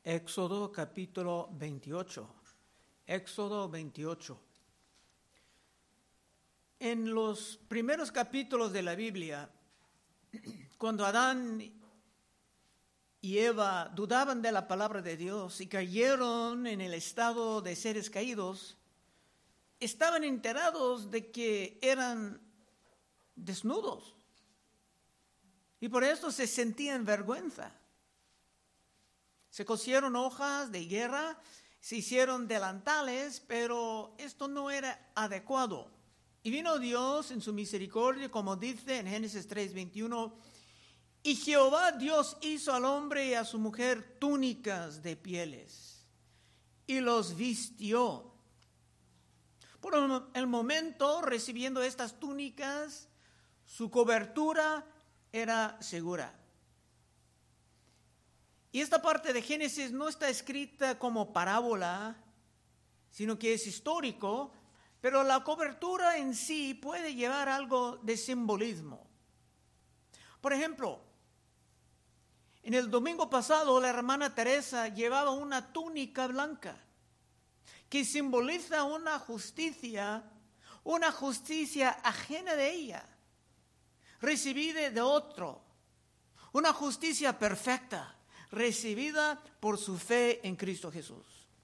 Éxodo capítulo 28. Éxodo 28. En los primeros capítulos de la Biblia, cuando Adán y Eva dudaban de la palabra de Dios y cayeron en el estado de seres caídos, estaban enterados de que eran desnudos y por eso se sentían vergüenza. Se cosieron hojas de higuera, se hicieron delantales, pero esto no era adecuado. Y vino Dios en su misericordia, como dice en Génesis 3:21, y Jehová Dios hizo al hombre y a su mujer túnicas de pieles y los vistió. Por el momento, recibiendo estas túnicas, su cobertura era segura. Y esta parte de Génesis no está escrita como parábola, sino que es histórico, pero la cobertura en sí puede llevar algo de simbolismo. Por ejemplo, en el domingo pasado la hermana Teresa llevaba una túnica blanca que simboliza una justicia ajena de ella, recibida de otro, una justicia perfecta, recibida por su fe en Cristo Jesús.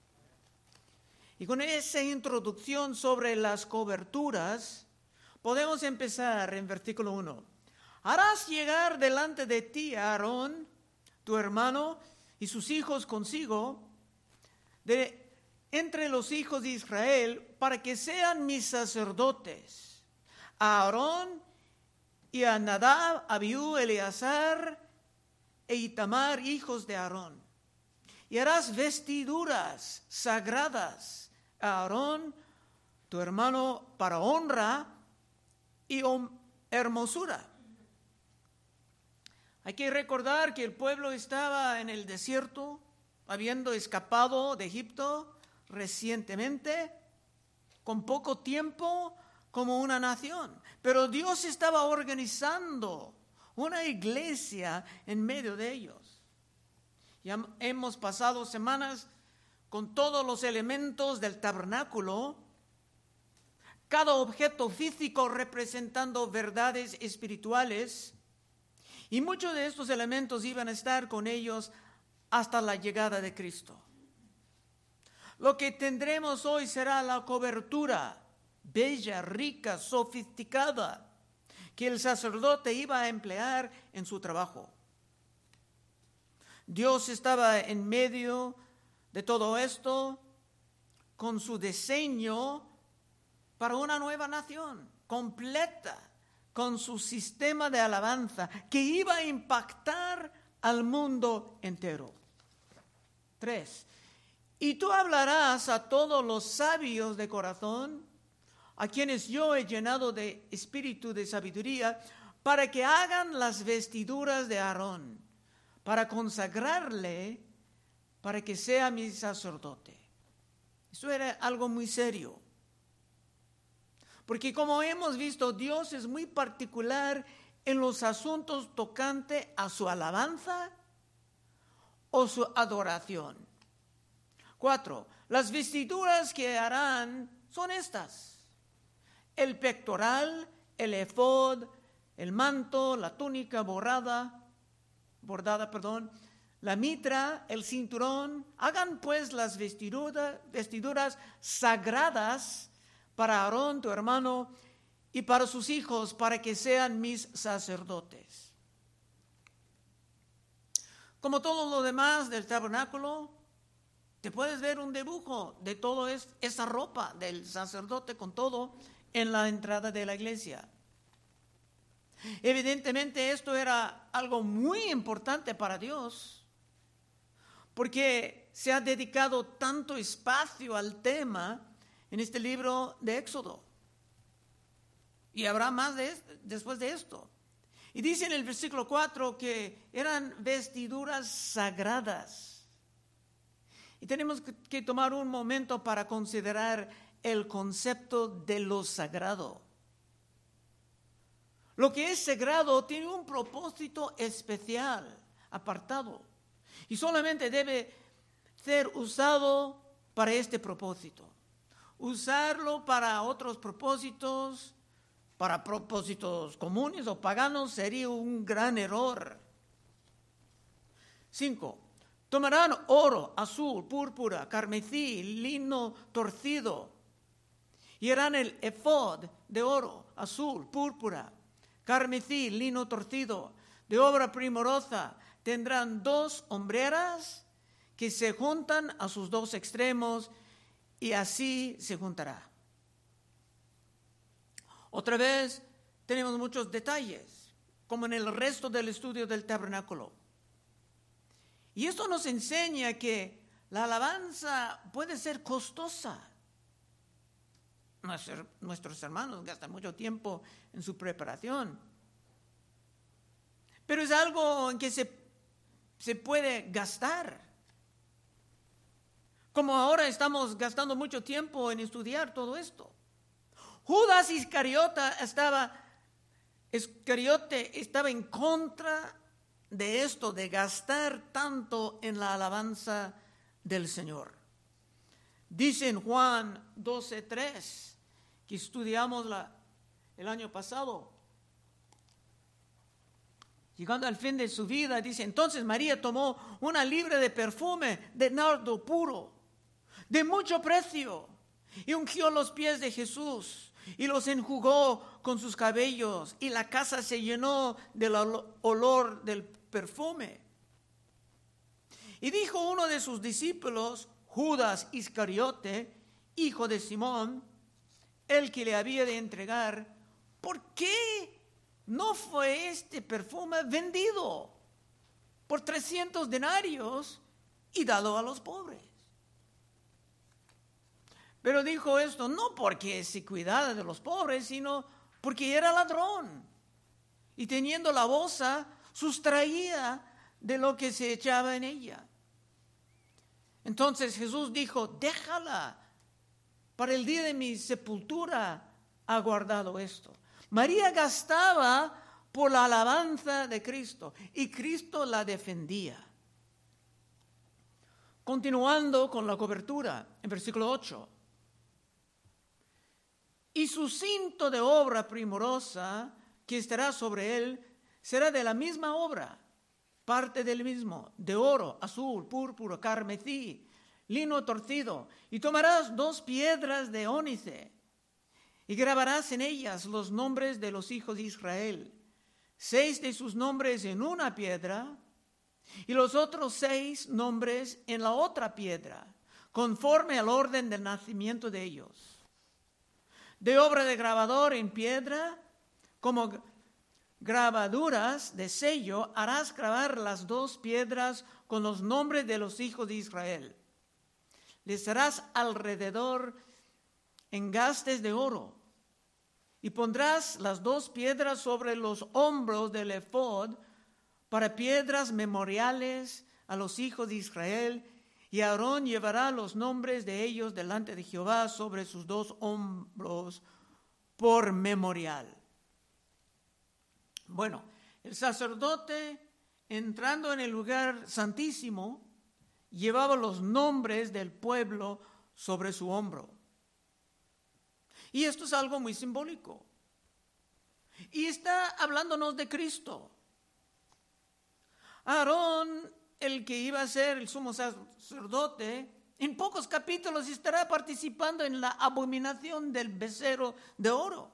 Y con esa introducción sobre las coberturas, podemos empezar en versículo 1. Harás llegar delante de ti a Aarón, tu hermano, y sus hijos consigo, de entre los hijos de Israel, para que sean mis sacerdotes. A Aarón y a Nadab, Abiú, Eleazar e Itamar, hijos de Aarón. Y harás vestiduras sagradas a Aarón, tu hermano, para honra y hermosura. Hay que recordar que el pueblo estaba en el desierto, habiendo escapado de Egipto recientemente, con poco tiempo como una nación. Pero Dios estaba organizando una iglesia en medio de ellos. Ya hemos pasado semanas con todos los elementos del tabernáculo, cada objeto físico representando verdades espirituales, y muchos de estos elementos iban a estar con ellos hasta la llegada de Cristo. Lo que tendremos hoy será la cobertura bella, rica, sofisticada, que el sacerdote iba a emplear en su trabajo. Dios estaba en medio de todo esto con su diseño para una nueva nación completa, con su sistema de alabanza que iba a impactar al mundo entero. 3. Y tú hablarás a todos los sabios de corazón, a quienes yo he llenado de espíritu de sabiduría, para que hagan las vestiduras de Aarón, para consagrarle, para que sea mi sacerdote. Eso era algo muy serio. Porque como hemos visto, Dios es muy particular en los asuntos tocantes a su alabanza o su adoración. 4. Las vestiduras que harán son estas: el pectoral, el efod, el manto, la túnica bordada, la mitra, el cinturón. Hagan pues las vestiduras sagradas para Aarón, tu hermano, y para sus hijos, para que sean mis sacerdotes. Como todo lo demás del tabernáculo, te puedes ver un dibujo de toda esa ropa del sacerdote con todo en la entrada de la iglesia. Evidentemente esto era algo muy importante para Dios, porque se ha dedicado tanto espacio al tema en este libro de Éxodo. Y habrá más después de esto. Y dice en el versículo 4 que eran vestiduras sagradas. Y tenemos que tomar un momento para considerar el concepto de lo sagrado. Lo que es sagrado tiene un propósito especial, apartado. Y solamente debe ser usado para este propósito. Usarlo para otros propósitos, para propósitos comunes o paganos, sería un gran error. 5. Tomarán oro, azul, púrpura, carmesí, lino torcido, y harán el efod de oro, azul, púrpura, carmesí, lino torcido, de obra primorosa. Tendrán 2 hombreras que se juntan a sus 2 extremos, y así se juntará. Otra vez tenemos muchos detalles, como en el resto del estudio del tabernáculo. Y esto nos enseña que la alabanza puede ser costosa. Nuestros hermanos gastan mucho tiempo en su preparación. Pero es algo en que se puede gastar. Como ahora estamos gastando mucho tiempo en estudiar todo esto. Judas Iscariote estaba en contra de esto, de gastar tanto en la alabanza del Señor. Dice en Juan 12:3, que estudiamos el año pasado, llegando al fin de su vida, dice: entonces María tomó una libra de perfume de nardo puro, de mucho precio, y ungió los pies de Jesús, y los enjugó con sus cabellos, y la casa se llenó del olor del perfume. Y dijo uno de sus discípulos, Judas Iscariote, hijo de Simón, el que le había de entregar: ¿por qué no fue este perfume vendido por 300 denarios y dado a los pobres? Pero dijo esto no porque se cuidara de los pobres, sino porque era ladrón. Y teniendo la bolsa, sustraía de lo que se echaba en ella. Entonces Jesús dijo: déjala, para el día de mi sepultura ha guardado esto. María gastaba por la alabanza de Cristo, y Cristo la defendía. Continuando con la cobertura, en versículo 8. Y su cinto de obra primorosa que estará sobre él será de la misma obra, parte del mismo, de oro, azul, púrpura, carmesí, lino torcido. Y tomarás 2 piedras de ónice y grabarás en ellas los nombres de los hijos de Israel, 6 de sus nombres en una piedra y los otros 6 nombres en la otra piedra, conforme al orden del nacimiento de ellos. De obra de grabador en piedra, como grabaduras de sello, harás grabar las 2 piedras con los nombres de los hijos de Israel. Les harás alrededor engastes de oro, y pondrás las 2 piedras sobre los hombros del efod para piedras memoriales a los hijos de Israel. Y Aarón llevará los nombres de ellos delante de Jehová sobre sus 2 hombros por memorial. Bueno, el sacerdote, entrando en el lugar santísimo, llevaba los nombres del pueblo sobre su hombro. Y esto es algo muy simbólico. Y está hablándonos de Cristo. Aarón, el que iba a ser el sumo sacerdote, en pocos capítulos estará participando en la abominación del becerro de oro.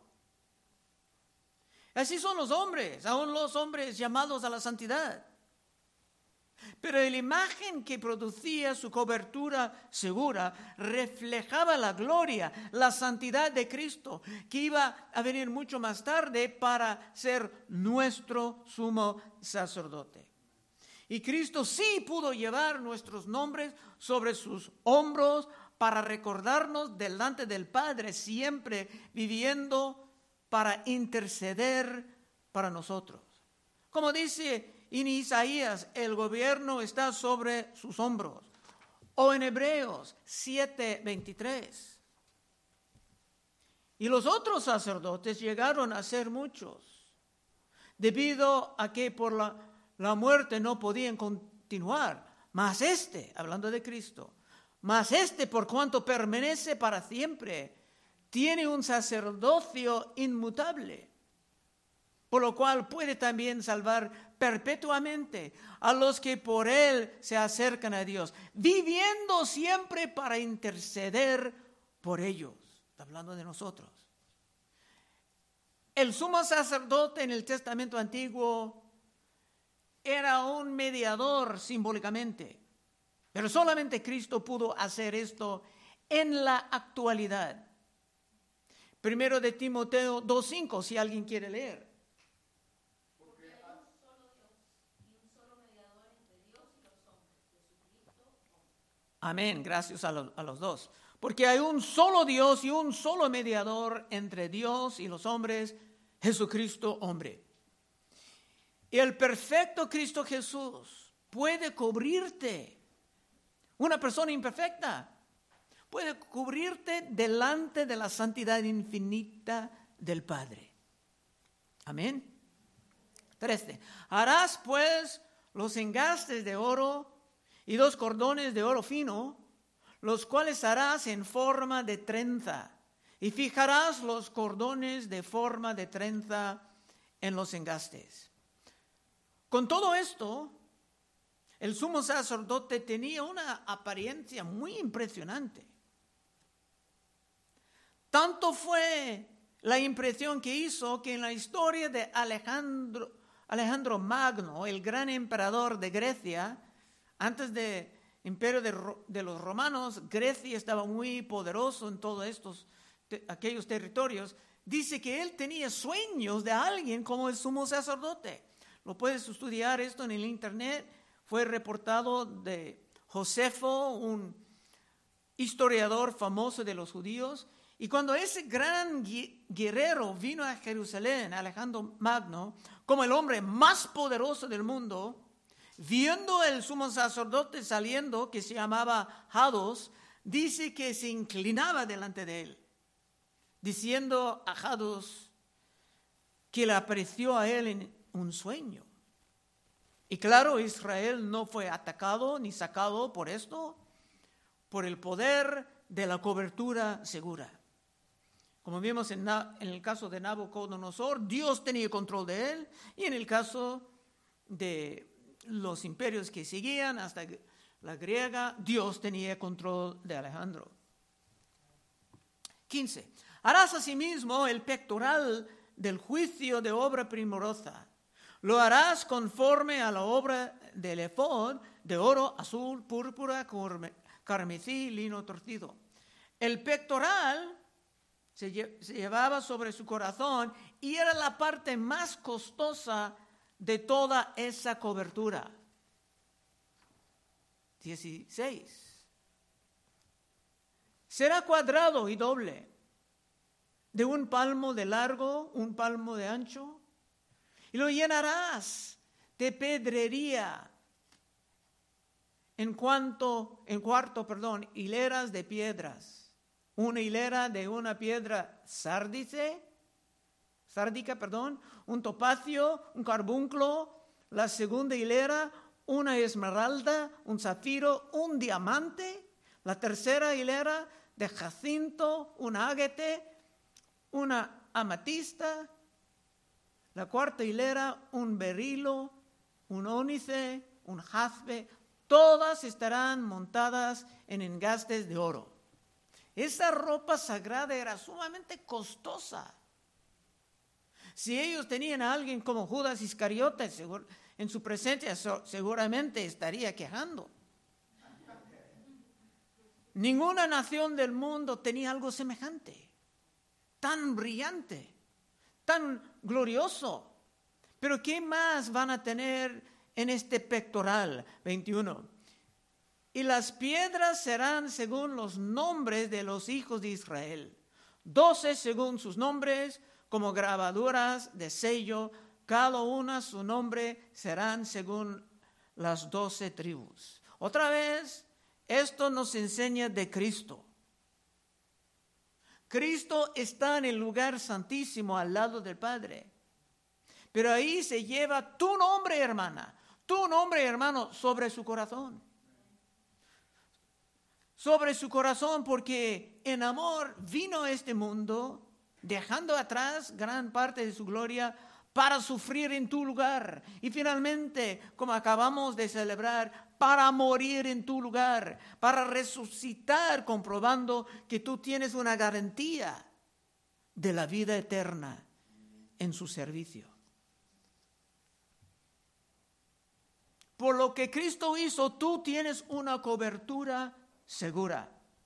Así son los hombres, aún los hombres llamados a la santidad. Pero la imagen que producía su cobertura segura reflejaba la gloria, la santidad de Cristo, que iba a venir mucho más tarde para ser nuestro sumo sacerdote. Y Cristo sí pudo llevar nuestros nombres sobre sus hombros para recordarnos delante del Padre, siempre viviendo para interceder para nosotros. Como dice en Isaías, el gobierno está sobre sus hombros. O en Hebreos 7:23. Y los otros sacerdotes llegaron a ser muchos, debido a que por la muerte no podían continuar, Mas este, hablando de Cristo, mas este, por cuanto permanece para siempre, tiene un sacerdocio inmutable, por lo cual puede también salvar perpetuamente a los que por él se acercan a Dios, viviendo siempre para interceder por ellos. Está hablando de nosotros. El sumo sacerdote en el Testamento Antiguo era un mediador simbólicamente, pero solamente Cristo pudo hacer esto en la actualidad. Primero de Timoteo 2:5, si alguien quiere leer. Porque hay un solo Dios y un solo mediador entre Dios y los hombres, Jesucristo hombre. Amén, gracias a los dos. Porque hay un solo Dios y un solo mediador entre Dios y los hombres, Jesucristo hombre. Y el perfecto Cristo Jesús puede cubrirte. Una persona imperfecta puede cubrirte delante de la santidad infinita del Padre. Amén. 13. Harás pues los engastes de oro y 2 cordones de oro fino, los cuales harás en forma de trenza, y fijarás los cordones de forma de trenza en los engastes. Con todo esto, el sumo sacerdote tenía una apariencia muy impresionante. Tanto fue la impresión que hizo que en la historia de Alejandro Magno, el gran emperador de Grecia, antes del imperio de los romanos, Grecia estaba muy poderoso en todos aquellos territorios. Dice que él tenía sueños de alguien como el sumo sacerdote. Lo puedes estudiar esto en el internet. Fue reportado de Josefo, un historiador famoso de los judíos. Y cuando ese gran guerrero vino a Jerusalén, Alejandro Magno, como el hombre más poderoso del mundo, viendo el sumo sacerdote saliendo, que se llamaba Hados, dice que se inclinaba delante de él, diciendo a Hados que le apareció a él en un sueño. Y claro, Israel no fue atacado ni sacado por esto, por el poder de la cobertura segura. Como vimos en el caso de Nabucodonosor, Dios tenía control de él, y en el caso de los imperios que seguían hasta la griega, Dios tenía control de Alejandro. 15. Harás asimismo el pectoral del juicio de obra primorosa. Lo harás conforme a la obra del efod de oro, azul, púrpura, carmesí, lino torcido. El pectoral se llevaba sobre su corazón y era la parte más costosa de toda esa cobertura. 16. Será cuadrado y doble, de 1 palmo de largo, 1 palmo de ancho, y lo llenarás de pedrería en cuarto, hileras de piedras. Una hilera de una piedra sárdica, un topacio, un carbunclo, la segunda hilera, una esmeralda, un zafiro, un diamante, la tercera hilera de jacinto, un ágate, una amatista, la cuarta hilera, un berilo, un ónice, un jaspe, todas estarán montadas en engastes de oro. Esa ropa sagrada era sumamente costosa. Si ellos tenían a alguien como Judas Iscariote en su presencia, seguramente estaría quejando. Ninguna nación del mundo tenía algo semejante, tan brillante, tan glorioso. Pero ¿qué más van a tener en este pectoral? 21. Y las piedras serán según los nombres de los hijos de Israel, 12 según sus nombres, como grabaduras de sello, cada una su nombre serán según las 12 tribus. Otra vez, esto nos enseña de Cristo. Cristo está en el lugar santísimo al lado del Padre. Pero ahí se lleva tu nombre, hermana, tu nombre, hermano, sobre su corazón. sobre su corazón, porque en amor vino a este mundo, dejando atrás gran parte de su gloria para sufrir en tu lugar. Y finalmente, como acabamos de celebrar, para morir en tu lugar, para resucitar, comprobando que tú tienes una garantía de la vida eterna en su servicio. Por lo que Cristo hizo, tú tienes una cobertura segura.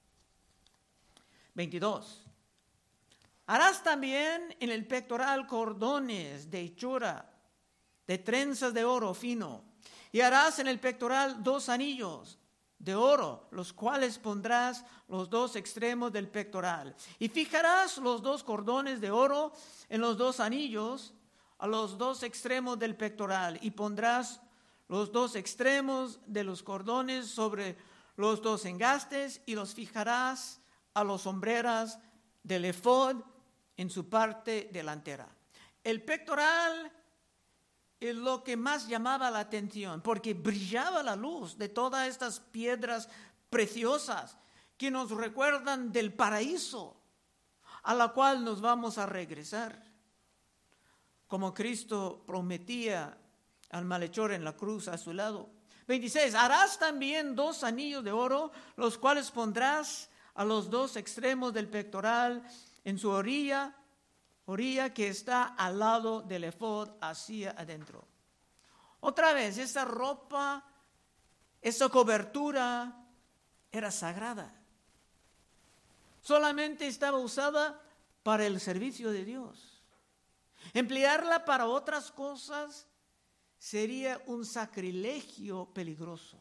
22. Harás también en el pectoral cordones de hechura, de trenzas de oro fino, y harás en el pectoral 2 anillos de oro, los cuales pondrás los 2 extremos del pectoral. Y fijarás los 2 cordones de oro en los 2 anillos a los 2 extremos del pectoral, y pondrás los 2 extremos de los cordones sobre los 2 engastes, y los fijarás a las hombreras del efod en su parte delantera. El pectoral es lo que más llamaba la atención, porque brillaba la luz de todas estas piedras preciosas que nos recuerdan del paraíso a la cual nos vamos a regresar, como Cristo prometía al malhechor en la cruz a su lado. 26. Harás también 2 anillos de oro, los cuales pondrás a los 2 extremos del pectoral en su orilla que está al lado del efod hacia adentro. Otra vez, esa ropa, esa cobertura era sagrada. Solamente estaba usada para el servicio de Dios. Emplearla para otras cosas sería un sacrilegio peligroso.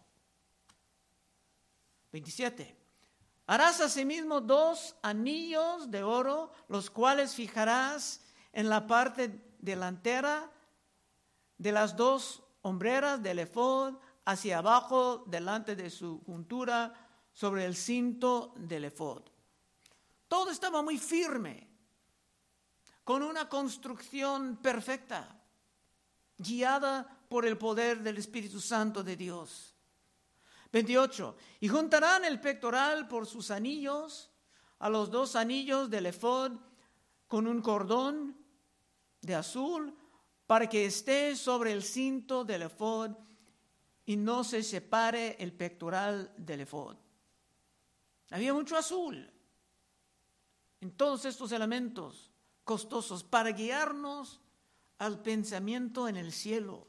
27. Harás asimismo 2 anillos de oro, los cuales fijarás en la parte delantera de las 2 hombreras del efod hacia abajo, delante de su juntura, sobre el cinto del efod. Todo estaba muy firme, con una construcción perfecta, guiada por el poder del Espíritu Santo de Dios. 28. Y juntarán el pectoral por sus anillos a los 2 anillos del efod con un cordón de azul, para que esté sobre el cinto del efod y no se separe el pectoral del efod. Había mucho azul en todos estos elementos costosos para guiarnos al pensamiento en el cielo.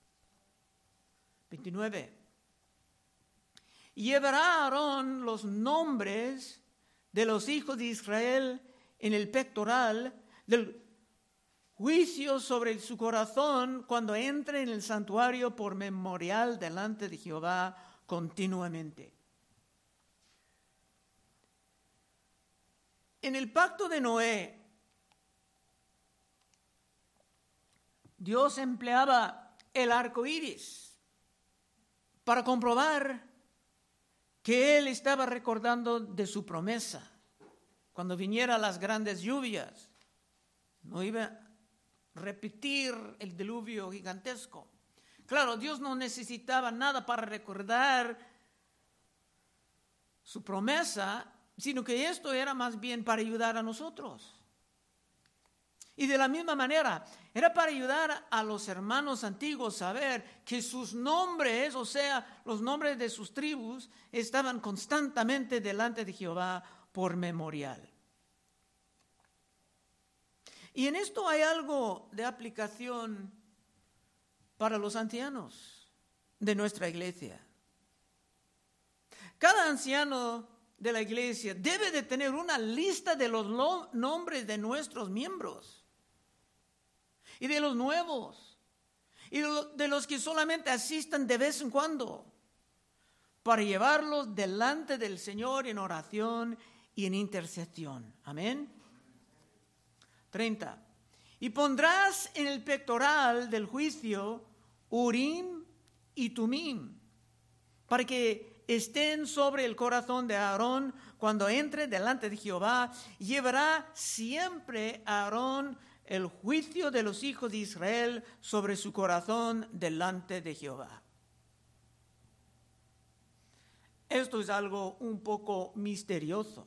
29. Y llevará Aarón los nombres de los hijos de Israel en el pectoral del juicio sobre su corazón cuando entre en el santuario por memorial delante de Jehová continuamente. En el pacto de Noé, Dios empleaba el arco iris para comprobar que Él estaba recordando de su promesa. Cuando vinieran las grandes lluvias, no iba a repetir el diluvio gigantesco. Claro, Dios no necesitaba nada para recordar su promesa, sino que esto era más bien para ayudar a nosotros. Y de la misma manera, era para ayudar a los hermanos antiguos a ver que sus nombres, o sea, los nombres de sus tribus, estaban constantemente delante de Jehová por memorial. Y en esto hay algo de aplicación para los ancianos de nuestra iglesia. Cada anciano de la iglesia debe de tener una lista de los nombres de nuestros miembros y de los nuevos y de los que solamente asistan de vez en cuando, para llevarlos delante del Señor en oración y en intercesión. Amén. 30. Y pondrás en el pectoral del juicio Urim y Tumim, para que estén sobre el corazón de Aarón cuando entre delante de Jehová. Llevará siempre a Aarón el juicio de los hijos de Israel sobre su corazón delante de Jehová. esto es algo un poco misterioso.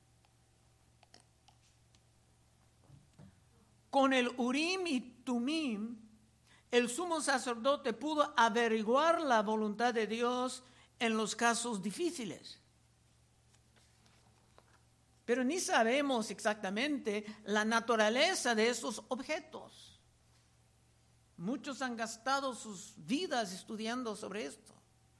Con el Urim y Tumim, el sumo sacerdote pudo averiguar la voluntad de Dios en los casos difíciles. Pero ni sabemos exactamente la naturaleza de esos objetos. Muchos han gastado sus vidas estudiando sobre esto.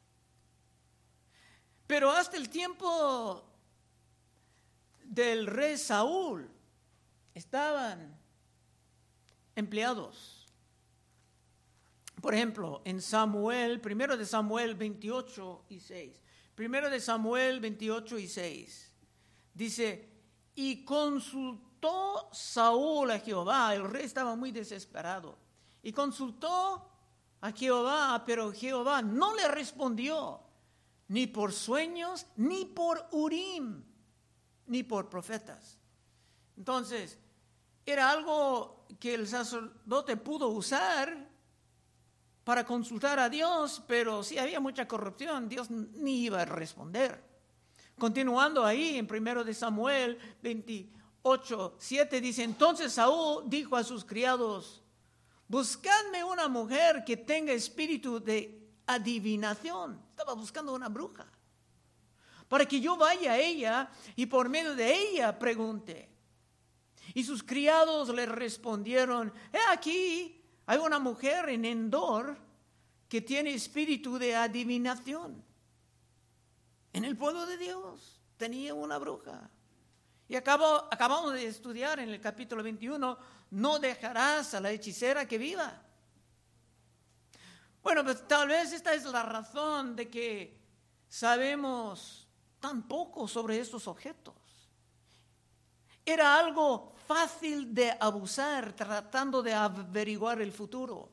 Pero hasta el tiempo del rey Saúl estaban empleados. Por ejemplo, en Samuel, 1 de Samuel 28 y 6. 1 de Samuel 28 y 6. Dice, y consultó Saúl a Jehová. El rey estaba muy desesperado. Y consultó a Jehová, pero Jehová no le respondió, ni por sueños, ni por Urim, ni por profetas. Entonces, era algo que el sacerdote pudo usar para consultar a Dios, pero si había mucha corrupción, Dios ni iba a responder. Continuando ahí en 1 de Samuel 28, 7 dice, entonces Saúl dijo a sus criados, buscadme una mujer que tenga espíritu de adivinación. Estaba buscando una bruja, para que yo vaya a ella y por medio de ella pregunte. Y sus criados le respondieron, he aquí, hay una mujer en Endor que tiene espíritu de adivinación. En el pueblo de Dios tenía una bruja. Y acabamos de estudiar en el capítulo 21, no dejarás a la hechicera que viva. Bueno, pues tal vez esta es la razón de que sabemos tan poco sobre estos objetos. Era algo fácil de abusar, tratando de averiguar el futuro.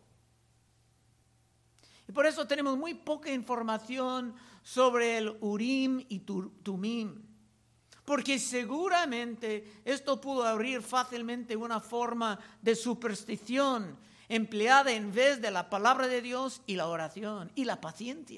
Y por eso tenemos muy poca información sobre el Urim y Tumim. Porque seguramente esto pudo abrir fácilmente una forma de superstición empleada en vez de la palabra de Dios y la oración y la paciencia.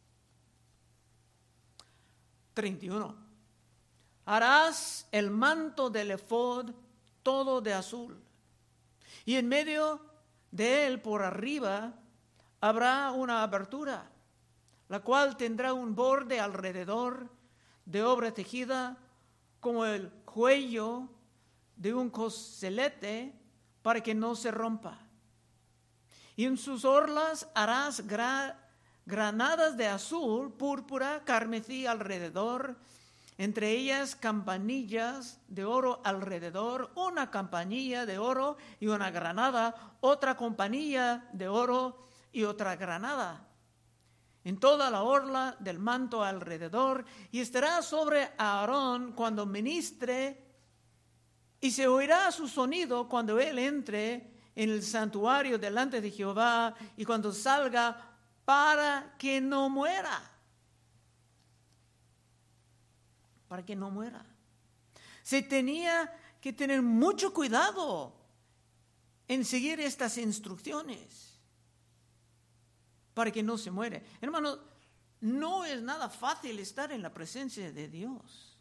31. Harás el manto del efod todo de azul, y en medio de él por arriba habrá una abertura, la cual tendrá un borde alrededor de obra tejida como el cuello de un coselete para que no se rompa. Y en sus orlas harás granadas de azul, púrpura, carmesí alrededor, entre ellas campanillas de oro alrededor, una campanilla de oro y una granada, otra campanilla de oro y otra granada. En toda la orla del manto alrededor, y estará sobre Aarón cuando ministre, y se oirá su sonido cuando él entre en el santuario delante de Jehová, y cuando salga, para que no muera. Para que no muera. Se tenía que tener mucho cuidado en seguir estas instrucciones para que no se muere. Hermano, no es nada fácil estar en la presencia de Dios.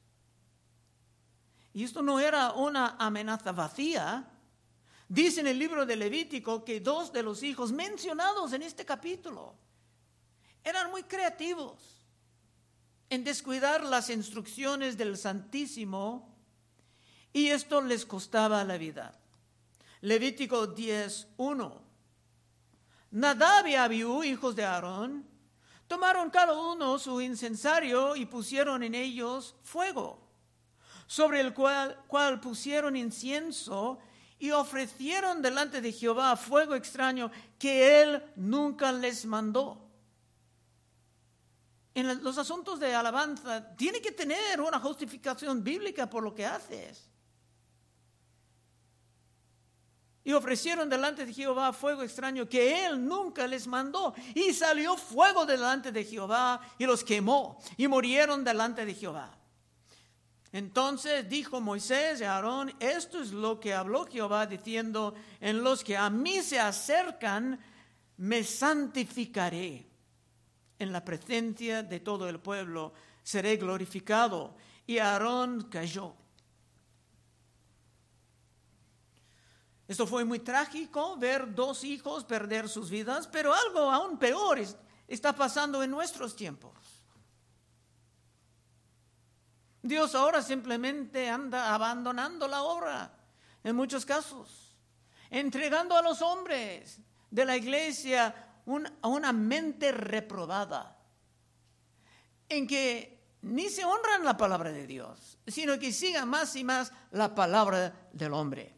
Y esto no era una amenaza vacía. Dice en el libro de Levítico que 2 de los hijos mencionados en este capítulo eran muy creativos en descuidar las instrucciones del Santísimo, y esto les costaba la vida. Levítico 10:1. Nadab y Abiú, hijos de Aarón, tomaron cada uno su incensario y pusieron en ellos fuego, sobre el cual pusieron incienso y ofrecieron delante de Jehová fuego extraño que él nunca les mandó. En los asuntos de alabanza tiene que tener una justificación bíblica por lo que haces. Y ofrecieron delante de Jehová fuego extraño que él nunca les mandó. Y salió fuego delante de Jehová y los quemó y murieron delante de Jehová. Entonces dijo Moisés a Aarón, esto es lo que habló Jehová diciendo, en los que a mí se acercan, me santificaré. en la presencia de todo el pueblo, seré glorificado. Y Aarón cayó. Esto fue muy trágico, ver 2 hijos perder sus vidas, pero algo aún peor está pasando en nuestros tiempos. Dios ahora simplemente anda abandonando la obra, en muchos casos, entregando a los hombres de la iglesia a una mente reprobada, en que ni se honran la palabra de Dios, sino que sigan más y más la palabra del hombre.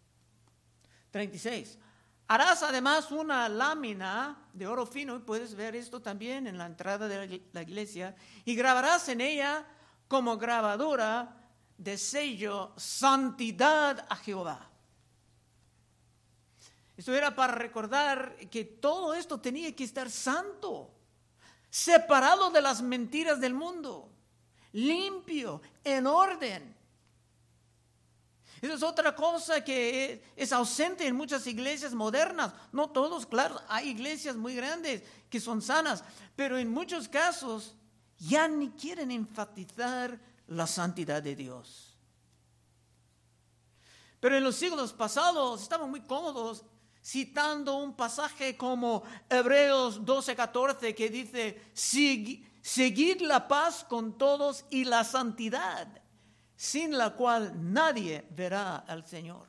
36. Harás además una lámina de oro fino, y puedes ver esto también en la entrada de la iglesia, y grabarás en ella como grabadura de sello santidad a Jehová. Esto era para recordar que todo esto tenía que estar santo, separado de las mentiras del mundo, limpio, en orden. Eso es otra cosa que es ausente en muchas iglesias modernas. No todos, claro, hay iglesias muy grandes que son sanas, pero en muchos casos ya ni quieren enfatizar la santidad de Dios. Pero en los siglos pasados estaban muy cómodos citando un pasaje como Hebreos 12:14 que dice: seguid la paz con todos y la santidad, sin la cual nadie verá al Señor.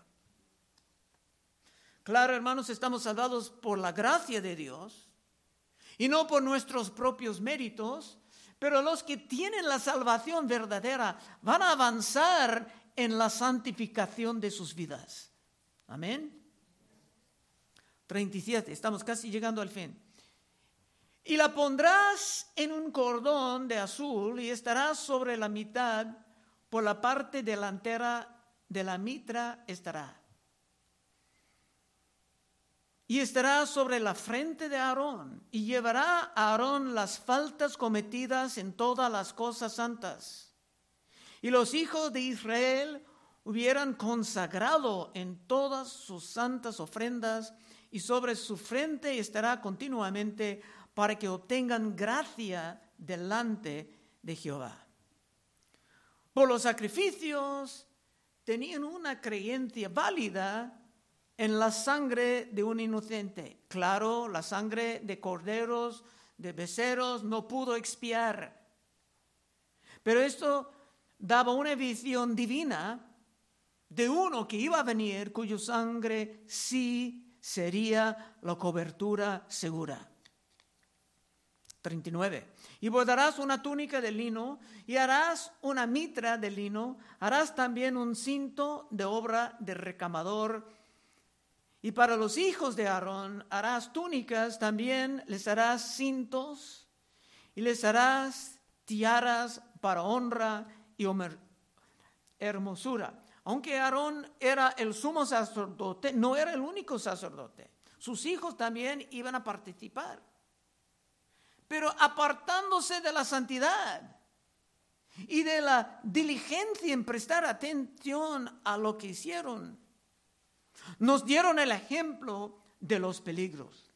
Claro, hermanos, estamos salvados por la gracia de Dios y no por nuestros propios méritos, pero los que tienen la salvación verdadera van a avanzar en la santificación de sus vidas. Amén. 37, estamos casi llegando al fin. Y la pondrás en un cordón de azul y estará sobre la mitad, por la parte delantera de la mitra estará. Y estará sobre la frente de Aarón, y llevará a Aarón las faltas cometidas en todas las cosas santas. Y los hijos de Israel hubieran consagrado en todas sus santas ofrendas, y sobre su frente estará continuamente, para que obtengan gracia delante de Jehová. Por los sacrificios tenían una creencia válida en la sangre de un inocente. Claro, la sangre de corderos, de becerros, no pudo expiar. Pero esto daba una visión divina de uno que iba a venir, cuya sangre sí sería la cobertura segura. 39. Y bordarás una túnica de lino, y harás una mitra de lino, harás también un cinto de obra de recamador. Y para los hijos de Aarón harás túnicas, también les harás cintos, y les harás tiaras para honra y hermosura. Aunque Aarón era el sumo sacerdote, no era el único sacerdote. Sus hijos también iban a participar, pero apartándose de la santidad y de la diligencia en prestar atención a lo que hicieron. Nos dieron el ejemplo de los peligros.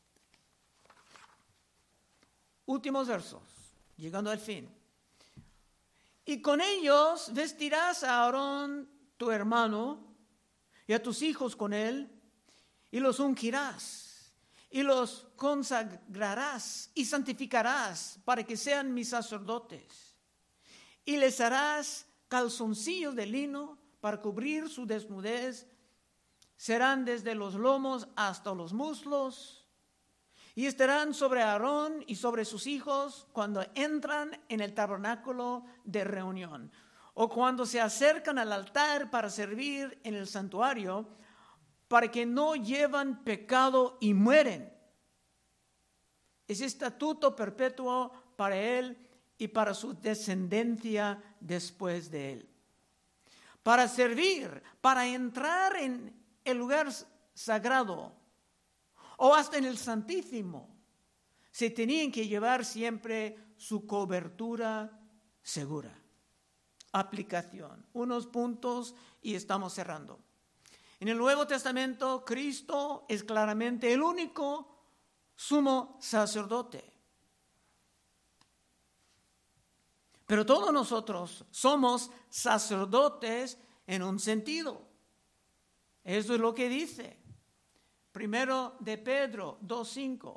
Últimos versos, llegando al fin. Y con ellos vestirás a Aarón tu hermano y a tus hijos con él, y los ungirás, y los consagrarás y santificarás para que sean mis sacerdotes. Y les harás calzoncillos de lino para cubrir su desnudez. Serán desde los lomos hasta los muslos, y estarán sobre Aarón y sobre sus hijos cuando entran en el tabernáculo de reunión, o cuando se acercan al altar para servir en el santuario, para que no llevan pecado y mueren. Es estatuto perpetuo para él y para su descendencia después de él. Para servir, para entrar en el lugar sagrado o hasta en el Santísimo, se tenían que llevar siempre su cobertura segura. Aplicación. Unos puntos y estamos cerrando. En el Nuevo Testamento, Cristo es claramente el único sumo sacerdote. Pero todos nosotros somos sacerdotes en un sentido. Eso es lo que dice. Primero de Pedro 2:5.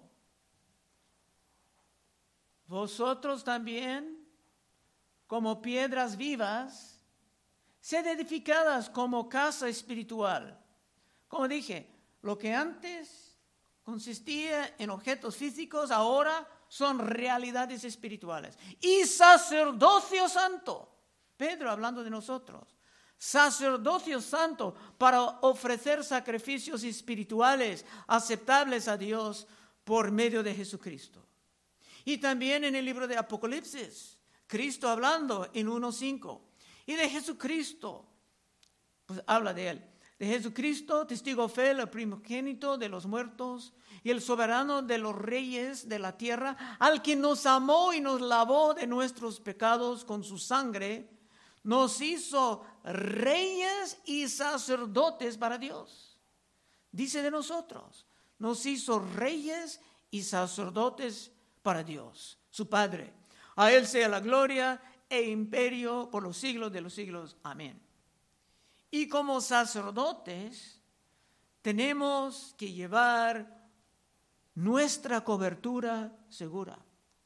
Vosotros también, como piedras vivas, sed edificadas como casa espiritual. Como dije, lo que antes consistía en objetos físicos, ahora son realidades espirituales. Y sacerdocio santo. Pedro hablando de nosotros. Sacerdocio santo para ofrecer sacrificios espirituales aceptables a Dios por medio de Jesucristo. Y también en el libro de Apocalipsis, Cristo hablando en 1:5. Y de Jesucristo, pues habla de él. De Jesucristo, testigo fiel, el primogénito de los muertos y el soberano de los reyes de la tierra, al que nos amó y nos lavó de nuestros pecados con su sangre, nos hizo reyes y sacerdotes para Dios. Dice de nosotros, nos hizo reyes y sacerdotes para Dios, su Padre. A Él sea la gloria e imperio por los siglos de los siglos. Amén. Y como sacerdotes tenemos que llevar nuestra cobertura segura.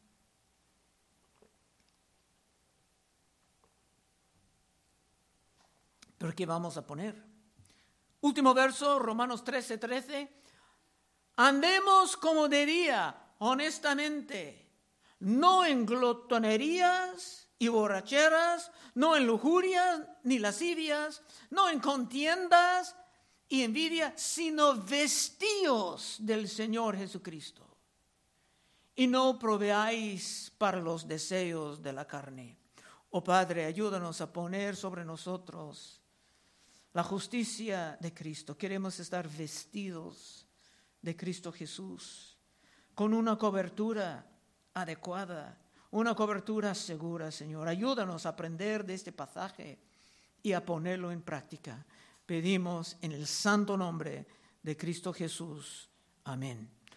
¿Pero qué vamos a poner? Último verso, Romanos 13:13. Andemos como de día, honestamente, no en glotonerías y borracheras, no en lujurias ni lascivias, no en contiendas y envidia, sino vestíos del Señor Jesucristo. Y no proveáis para los deseos de la carne. Oh Padre, ayúdanos a poner sobre nosotros la justicia de Cristo. Queremos estar vestidos de Cristo Jesús, con una cobertura adecuada, una cobertura segura, Señor. Ayúdanos a aprender de este pasaje y a ponerlo en práctica. Pedimos en el santo nombre de Cristo Jesús. Amén.